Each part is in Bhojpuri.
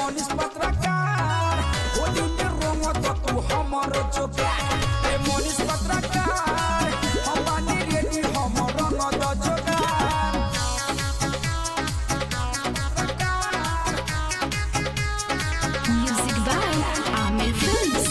मनीष पत्रकार होली में रंग तो तू हमर जोगार ए मनीष पत्रकार हम बानी रेडी हम रंग द जोगार म्यूजिक बाय आमिर फिल्म्स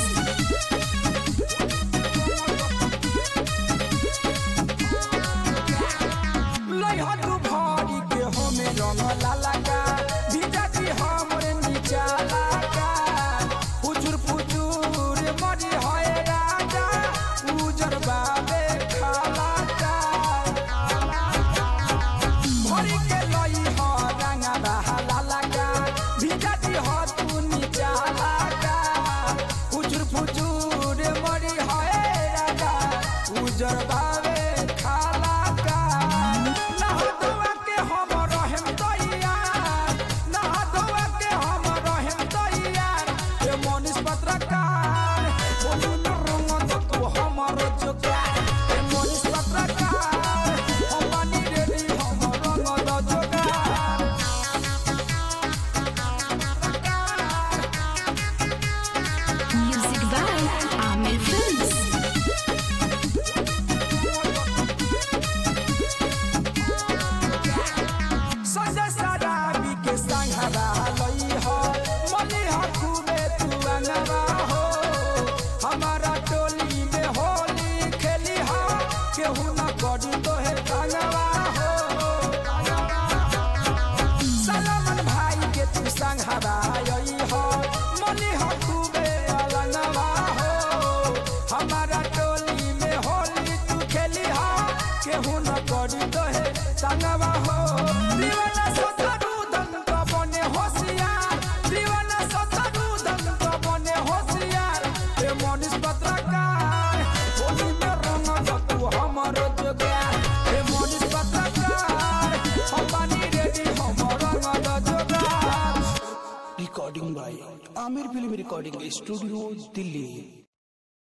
लई हाथ भारी के हमें रंग लागा भीजा जी हमरे नीचा लागा पुचुर पुचुर मरी होए राजा उजर बाबे खाला का भरी के लई ह रंगा बहाला लागा भीजा जी ह तू नीचा लागा पुचुर पुचुर मरी होए राजा उजर बाबे खाला का नहा धोआ के हम रहेम तैयार नहा धोआ के हम रहेम तैयार ए मनीष पत्रकार बोलू न रंग तो तू हमर जोगार ए मनीष पत्रकार हम बानी रेडी हम रंग द जोगार म्यूजिक बाय आमिर फिल्म्स सजा शराबी के संघरा लई हो मनी हकुमे तू अंगवा हो हमारा टोली में होली खेली हो केहू न करी तोहे तंगवा हो सलमान भाई के तू संघरा आई हो मनी हकुमे अलंगवा हो हमारा टोली में होली तू खेली हो केहू न करी तोहे तंगवा हो दीवाना सतरू दंग बने होशियार दीवाना सतरू दंग बने होशियार ए मनीष पत्रकार होली में रंग द तू हमर जोगार ए मनीष पत्रकार हम बानी रेडी हम रंग द जोगार recording by Aamir film recording studio Delhi.